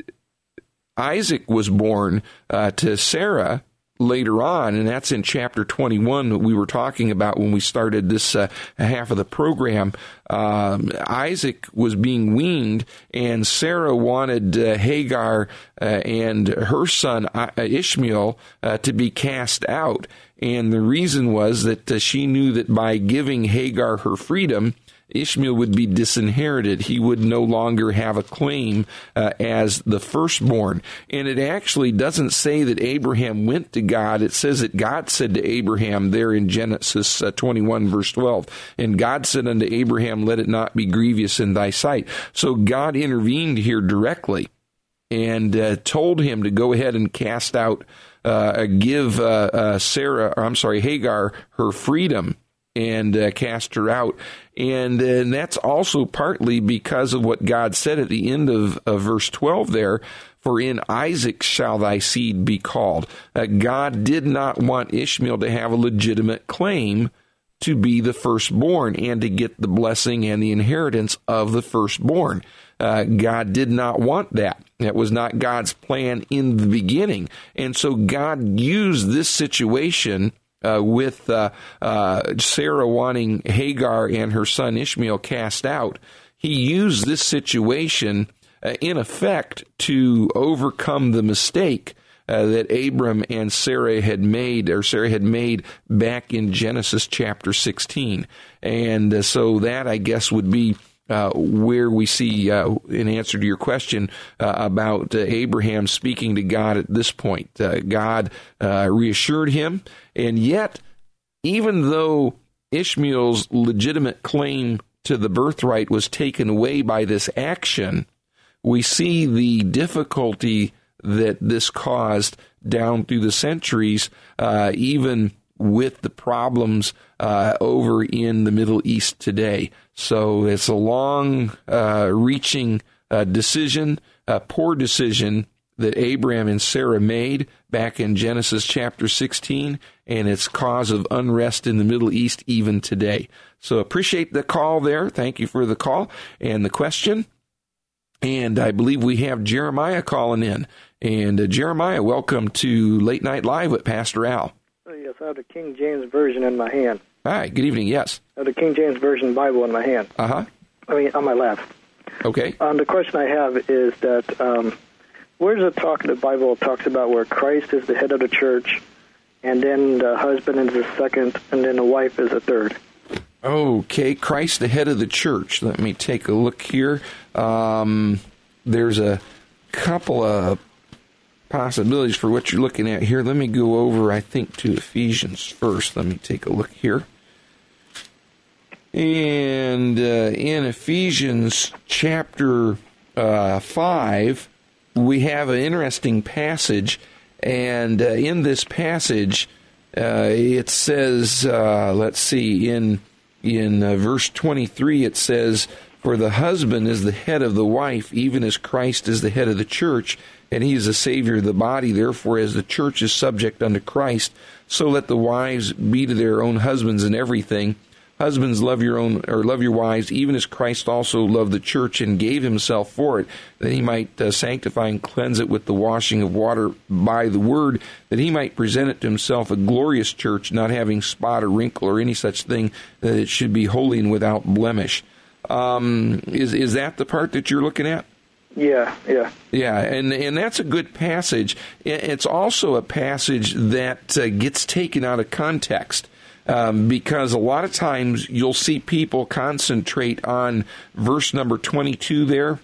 B: Isaac was born uh, to Sarah later on, and that's in chapter twenty-one that we were talking about when we started this uh, half of the program, um, Isaac was being weaned, and Sarah wanted uh, Hagar uh, and her son uh, Ishmael uh, to be cast out. And the reason was that uh, she knew that by giving Hagar her freedom, Ishmael would be disinherited. He would no longer have a claim uh, as the firstborn. And it actually doesn't say that Abraham went to God. It says that God said to Abraham there in Genesis uh, twenty-one, verse twelve, And God said unto Abraham, Let it not be grievous in thy sight. So God intervened here directly and uh, told him to go ahead and cast out, uh, give uh, uh, Sarah, or I'm sorry, Hagar, her freedom, and uh, cast her out. And, uh, and that's also partly because of what God said at the end of, of verse twelve there, For in Isaac shall thy seed be called. Uh, God did not want Ishmael to have a legitimate claim to be the firstborn and to get the blessing and the inheritance of the firstborn. Uh, God did not want that. That was not God's plan in the beginning. And so God used this situation Uh, with uh, uh, Sarah wanting Hagar and her son Ishmael cast out. He used this situation, uh, in effect, to overcome the mistake uh, that Abram and Sarah had made, or Sarah had made back in Genesis chapter sixteen. And uh, so that, I guess, would be Uh, where we see, uh, in answer to your question uh, about uh, Abraham speaking to God at this point. Uh, God uh, reassured him, and yet, even though Ishmael's legitimate claim to the birthright was taken away by this action, we see the difficulty that this caused down through the centuries, uh, even with the problems uh, over in the Middle East today. So it's a long-reaching uh, uh, decision, a poor decision that Abraham and Sarah made back in Genesis chapter sixteen, and it's cause of unrest in the Middle East even today. So appreciate the call there. Thank you for the call and the question. And I believe we have Jeremiah calling in. And uh, Jeremiah, welcome to Late Night Live with Pastor Al.
E: Oh, yes, I have the King James Version in my hand.
B: Hi, good evening, yes.
E: I have the King James Version Bible in my hand.
B: Uh-huh.
E: I mean, on my left.
B: Okay.
E: Um, the question I have is that um, where does it talk in the Bible? It talks about where Christ is the head of the church, and then the husband is the second, and then the wife is the third.
B: Okay, Christ the head of the church. Let me take a look here. Um, there's a couple of possibilities for what you're looking at here. Let me go over, I think, to Ephesians first. Let me take a look here. And uh, in Ephesians chapter uh, five, we have an interesting passage. And uh, in this passage, uh, it says, uh, let's see, in in uh, verse twenty-three, it says, "For the husband is the head of the wife, even as Christ is the head of the church, and he is the Savior of the body. Therefore, as the church is subject unto Christ, so let the wives be to their own husbands in everything. Husbands, love your own, or love your wives, even as Christ also loved the church and gave himself for it, that he might uh, sanctify and cleanse it with the washing of water by the word, that he might present it to himself a glorious church, not having spot or wrinkle or any such thing, that it should be holy and without blemish." Um, is is that the part that you're looking at?
E: Yeah, yeah.
B: Yeah, and, and that's a good passage. It's also a passage that uh, gets taken out of context. Um, because a lot of times you'll see people concentrate on verse number twenty-two there.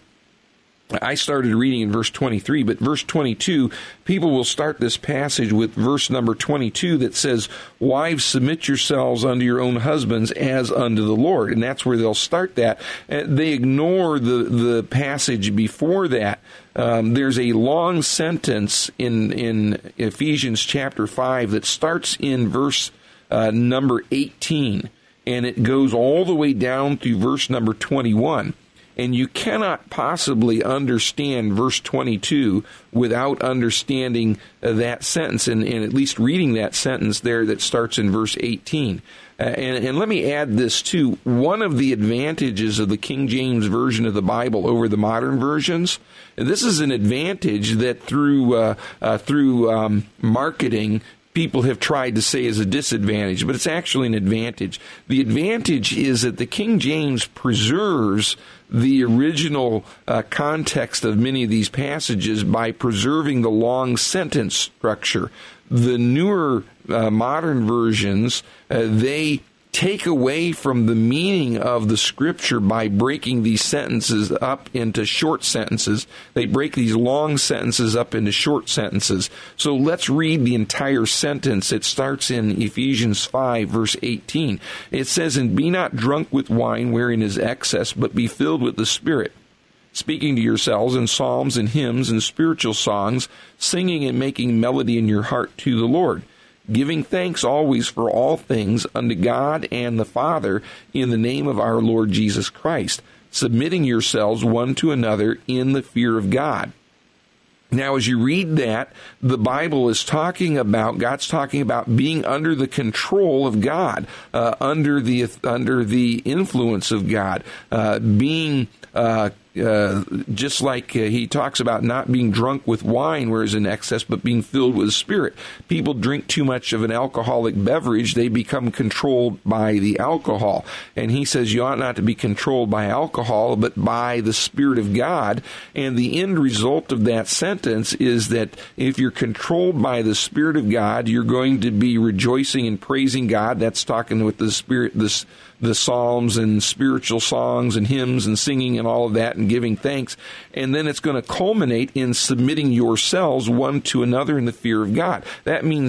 B: I started reading in verse twenty-three, but verse twenty-two, people will start this passage with verse number twenty-two that says, "Wives, submit yourselves unto your own husbands as unto the Lord." And that's where they'll start that. And they ignore the, the passage before that. Um, there's a long sentence in, in Ephesians chapter five that starts in verse Uh, number eighteen, and it goes all the way down to verse number twenty-one. And you cannot possibly understand verse twenty-two without understanding uh, that sentence, and, and at least reading that sentence there that starts in verse eighteen. Uh, and, and let me add this too. One of the advantages of the King James Version of the Bible over the modern versions, and this is an advantage that through uh, uh, through um, marketing, people have tried to say is a disadvantage, but it's actually an advantage. The advantage is that the King James preserves the original uh, context of many of these passages by preserving the long sentence structure. The newer uh, modern versions, uh, they take away from the meaning of the scripture by breaking these sentences up into short sentences. They break these long sentences up into short sentences. So let's read the entire sentence. It starts in Ephesians five, verse eighteen. It says, "And be not drunk with wine wherein is excess, but be filled with the Spirit, speaking to yourselves in psalms and hymns and spiritual songs, singing and making melody in your heart to the Lord, giving thanks always for all things unto God and the Father in the name of our Lord Jesus Christ, submitting yourselves one to another in the fear of God." Now, as you read that, the Bible is talking about, God's talking about being under the control of God, uh, under the under the influence of God, uh, being uh, uh, just like uh, he talks about not being drunk with wine where is in excess, but being filled with the Spirit. People drink too much of an alcoholic beverage, they become controlled by the alcohol. And he says you ought not to be controlled by alcohol, but by the Spirit of God. And the end result of that sentence is that if you're controlled by the Spirit of God, you're going to be rejoicing and praising God. That's talking with the Spirit, this the psalms and spiritual songs and hymns and singing and all of that and giving thanks. And then it's going to culminate in submitting yourselves one to another in the fear of God. That means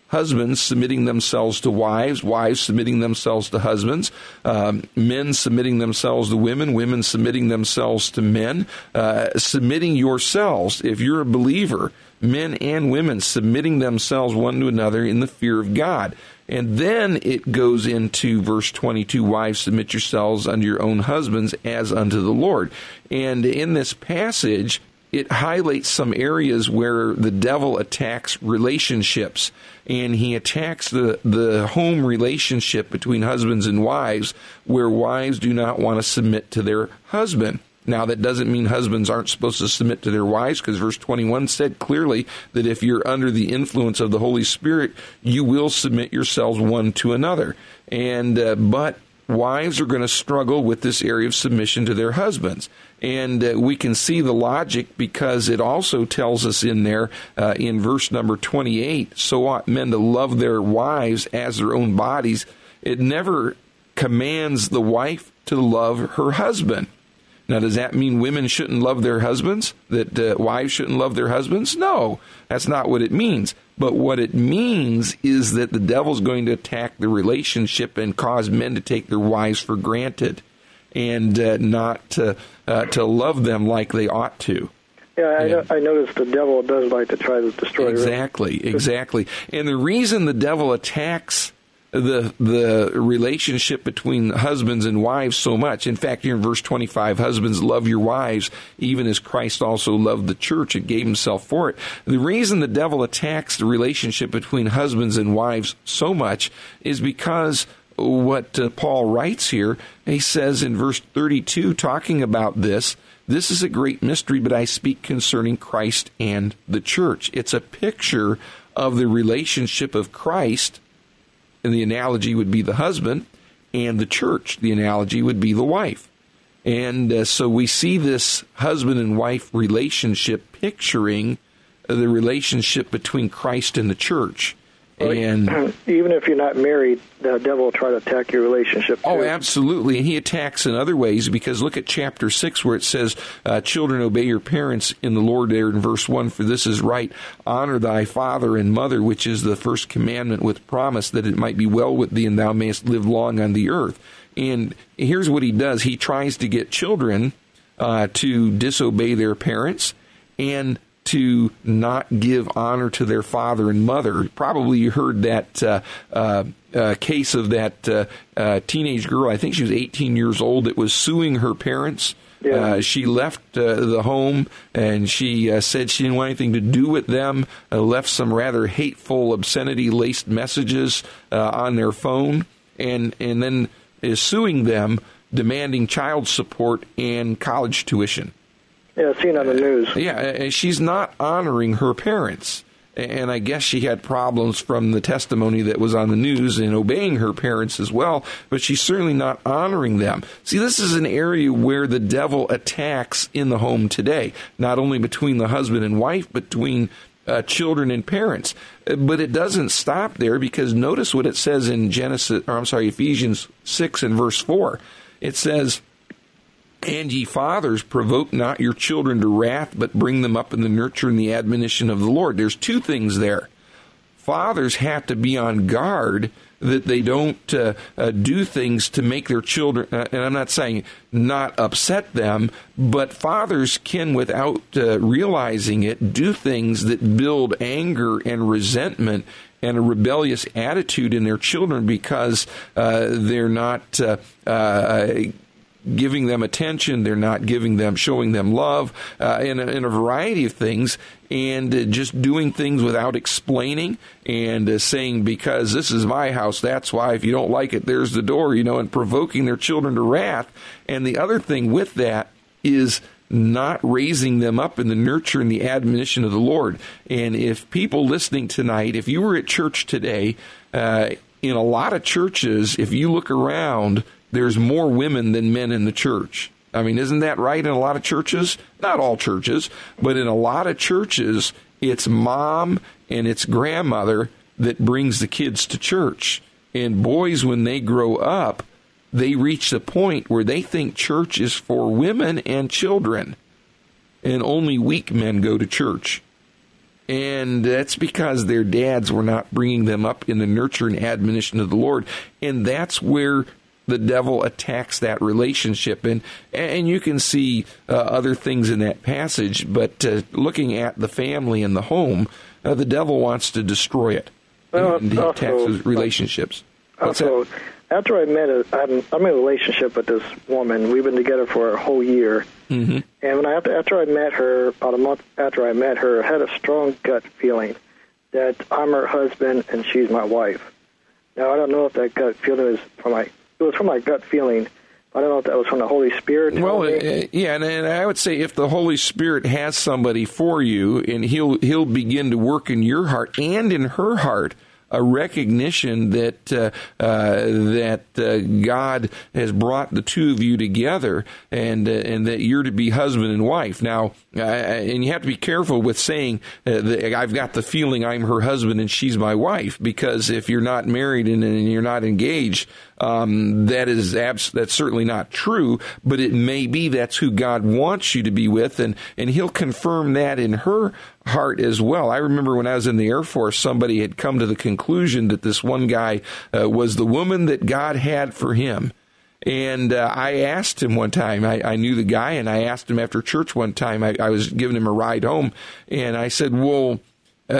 B: husbands submitting themselves to wives, wives submitting themselves to husbands, um, men submitting themselves to women, women submitting themselves to men, uh, submitting yourselves, if you're a believer, men and women submitting themselves one to another in the fear of God. And then it goes into verse twenty-two, wives, submit yourselves unto your own husbands as unto the Lord. And in this passage, it highlights some areas where the devil attacks relationships, and he attacks the, the home relationship between husbands and wives, where wives do not want to submit to their husband. Now, that doesn't mean husbands aren't supposed to submit to their wives, because verse twenty-one said clearly that if you're under the influence of the Holy Spirit, you will submit yourselves one to another. And uh, but wives are going to struggle with this area of submission to their husbands. And uh, we can see the logic, because it also tells us in there, uh, in verse number twenty-eight, so ought men to love their wives as their own bodies. It never commands the wife to love her husband. Now, does that mean women shouldn't love their husbands? That uh, wives shouldn't love their husbands? No, that's not what it means. But what it means is that the devil's going to attack the relationship and cause men to take their wives for granted and uh, not to, uh, to love them like they ought to.
E: Yeah, I,
B: And-
E: I noticed the devil does like to try to destroy.
B: Exactly, exactly. And the reason the devil attacks the the relationship between husbands and wives so much, in fact, here in verse twenty-five, husbands, love your wives, even as Christ also loved the church and gave himself for it. The reason the devil attacks the relationship between husbands and wives so much is because what uh, Paul writes here, he says in verse thirty-two, talking about this, this is a great mystery, but I speak concerning Christ and the church. It's a picture of the relationship of Christ, and the analogy would be the husband, and the church, the analogy would be the wife. And uh, so we see this husband and wife relationship picturing the relationship between Christ and the church. And
E: even if you're not married, the devil will try to attack your relationship too.
B: Oh, absolutely. And he attacks in other ways, because look at chapter six where it says, uh, children, obey your parents in the Lord, there in verse one, for this is right. Honor thy father and mother, which is the first commandment with promise, that it might be well with thee and thou mayest live long on the earth. And here's what he does. He tries to get children uh, to disobey their parents and to not give honor to their father and mother. Probably you heard that uh, uh, uh, case of that uh, uh, teenage girl, I think she was eighteen years old, that was suing her parents.
E: Yeah.
B: Uh, she left uh, the home, and she uh, said she didn't want anything to do with them, uh, left some rather hateful, obscenity-laced messages uh, on their phone, and, and then is suing them, demanding child support and college tuition.
E: Yeah, seen on the news.
B: Yeah, she's not honoring her parents. And I guess she had problems from the testimony that was on the news in obeying her parents as well, but she's certainly not honoring them. See, this is an area where the devil attacks in the home today, not only between the husband and wife, but between uh, children and parents. But it doesn't stop there, because notice what it says in Genesis, or I'm sorry, Ephesians six and verse four. It says, and ye fathers, provoke not your children to wrath, but bring them up in the nurture and the admonition of the Lord. There's two things there. Fathers have to be on guard that they don't uh, uh, do things to make their children, uh, and I'm not saying not upset them, but fathers can, without uh, realizing it, do things that build anger and resentment and a rebellious attitude in their children, because uh, they're not uh, uh, giving them attention, they're not giving them, showing them love, uh, in, a, in a variety of things, and uh, just doing things without explaining, and uh, saying, because this is my house, that's why, if you don't like it, there's the door, you know, and provoking their children to wrath. And the other thing with that is not raising them up in the nurture and the admonition of the Lord. And if people listening tonight, if you were at church today, uh, in a lot of churches, if you look around, there's more women than men in the church. I mean, isn't that right in a lot of churches? Not all churches, but in a lot of churches, it's mom and it's grandmother that brings the kids to church. And boys, when they grow up, they reach the point where they think church is for women and children, and only weak men go to church. And that's because their dads were not bringing them up in the nurture and admonition of the Lord. And that's where the devil attacks that relationship. And and you can see uh, other things in that passage, but uh, looking at the family and the home, uh, the devil wants to destroy it.
E: Well,
B: and he
E: also,
B: attacks those relationships. What's
E: also,
B: that?
E: after I met her, I'm, I'm in a relationship with this woman. We've been together for a whole year.
B: Mm-hmm.
E: And when I, after I met her, about a month after I met her, I had a strong gut feeling that I'm her husband and she's my wife. Now, I don't know if that gut feeling is from my, it was from my gut feeling. I don't know if that was from the Holy Spirit.
B: Well, uh, yeah, and, and I would say if the Holy Spirit has somebody for you, and he'll he'll begin to work in your heart and in her heart, a recognition that uh, uh, that uh, God has brought the two of you together, and uh, and that you're to be husband and wife. Now, uh, and you have to be careful with saying uh, that I've got the feeling I'm her husband and she's my wife, because if you're not married and, and you're not engaged, um, that is abs- that's certainly not true. But it may be that's who God wants you to be with, and and He'll confirm that in her heart as well. I remember when I was in the Air Force, somebody had come to the conclusion that this one guy uh, was the woman that God had for him. And uh, I asked him one time, I, I knew the guy, and I asked him after church one time, I, I was giving him a ride home, and I said, well, uh,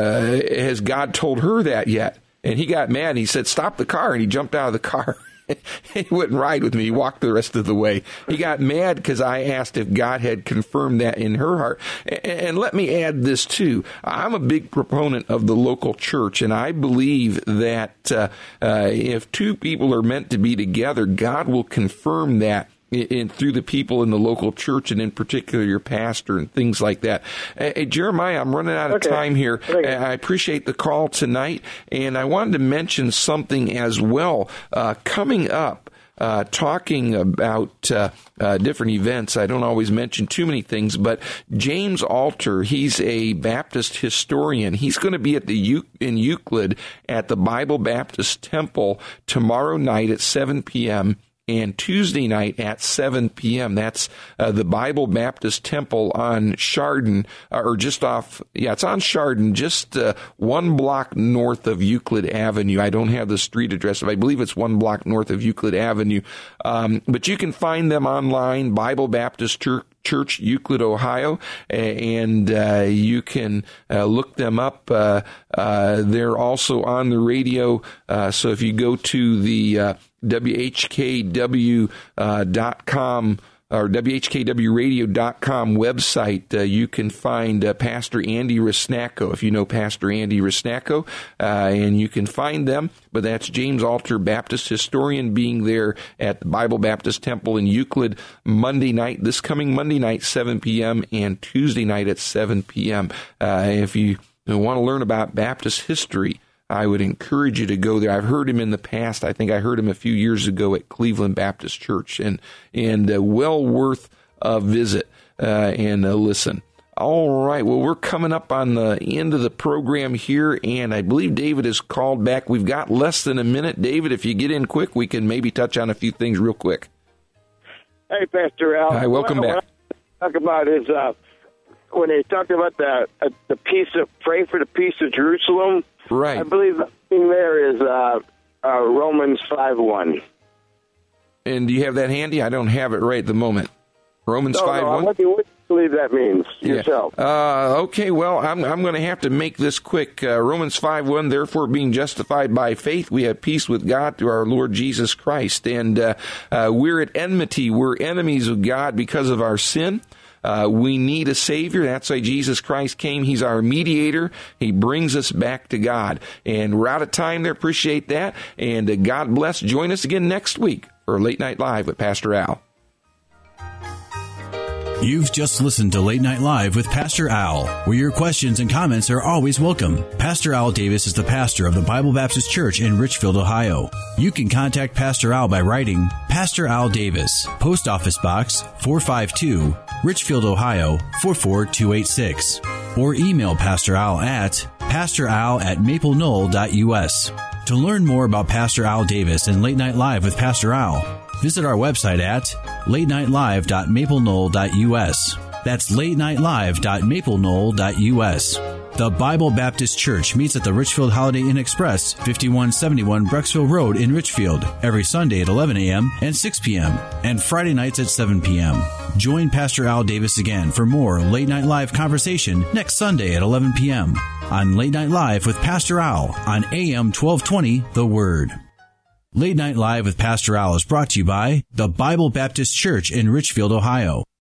B: has God told her that yet? And he got mad, and he said, stop the car, and he jumped out of the car. He wouldn't ride with me. He walked the rest of the way. He got mad because I asked if God had confirmed that in her heart. And let me add this, too. I'm a big proponent of the local church, and I believe that uh, uh, if two people are meant to be together, God will confirm that In, in, through the people in the local church, and in particular your pastor and things like that. Hey, Jeremiah, I'm running out of
E: okay.
B: time here.
E: Okay.
B: I appreciate the call tonight, and I wanted to mention something as well. Uh, coming up, uh, talking about uh, uh, different events, I don't always mention too many things, but James Alter, he's a Baptist historian. He's going to be at the U- in Euclid at the Bible Baptist Temple tomorrow night at seven p.m., and Tuesday night at seven p.m. That's uh, the Bible Baptist Temple on Chardon, uh, or just off, yeah, it's on Chardon, just uh, one block north of Euclid Avenue. I don't have the street address, but I believe it's one block north of Euclid Avenue. Um, but you can find them online, Bible Baptist Church. Church, Euclid, Ohio, and uh, you can uh, look them up. Uh, uh, they're also on the radio, uh, so if you go to the uh, W H K W dot com or W H K W radio dot com website, uh, you can find uh, Pastor Andy Risnacko, if you know Pastor Andy Risnacko, uh, and you can find them. But that's James Alter, Baptist historian, being there at the Bible Baptist Temple in Euclid Monday night, this coming Monday night, seven p.m., and Tuesday night at seven p.m. Uh, if you want to learn about Baptist history, I would encourage you to go there. I've heard him in the past. I think I heard him a few years ago at Cleveland Baptist Church, and and uh, well worth a visit uh, and a listen. All right, well, we're coming up on the end of the program here, and I believe David is called back. We've got less than a minute. David, if you get in quick, we can maybe touch on a few things real quick.
D: Hey, Pastor Al.
B: Hi, welcome
D: what,
B: back.
D: What I talk about is uh, when they talk about the uh, the peace of pray for the peace of Jerusalem.
B: Right.
D: I believe the thing there is uh, uh, Romans five one.
B: And do you have that handy? I don't have it right at the moment. Romans
D: no,
B: five
D: no,
B: one?
D: What do you believe that means yourself?
B: Yeah. Uh, okay, well, I'm I'm going to have to make this quick. Uh, Romans five one, therefore being justified by faith, we have peace with God through our Lord Jesus Christ. And uh, uh, we're at enmity. We're enemies of God because of our sin. Uh, we need a Savior. That's why Jesus Christ came. He's our mediator. He brings us back to God. And we're out of time there. Appreciate that. And uh, God bless. Join us again next week for Late Night Live with Pastor Al.
A: You've just listened to Late Night Live with Pastor Al, where your questions and comments are always welcome. Pastor Al Davis is the pastor of the Bible Baptist Church in Richfield, Ohio. You can contact Pastor Al by writing Pastor Al Davis, Post Office Box four five two, Richfield, Ohio four four two eight six, or email Pastor Al at pastoral at maple knoll dot u s. To learn more about Pastor Al Davis and Late Night Live with Pastor Al, visit our website at late night live dot maple knoll dot u s. That's late night live dot maple knoll dot u s. The Bible Baptist Church meets at the Richfield Holiday Inn Express, fifty-one seventy-one Brecksville Road in Richfield, every Sunday at eleven a.m. and six p.m., and Friday nights at seven p.m. Join Pastor Al Davis again for more Late Night Live conversation next Sunday at eleven p.m. on Late Night Live with Pastor Al on A M twelve twenty, The Word. Late Night Live with Pastor Al is brought to you by the Bible Baptist Church in Richfield, Ohio.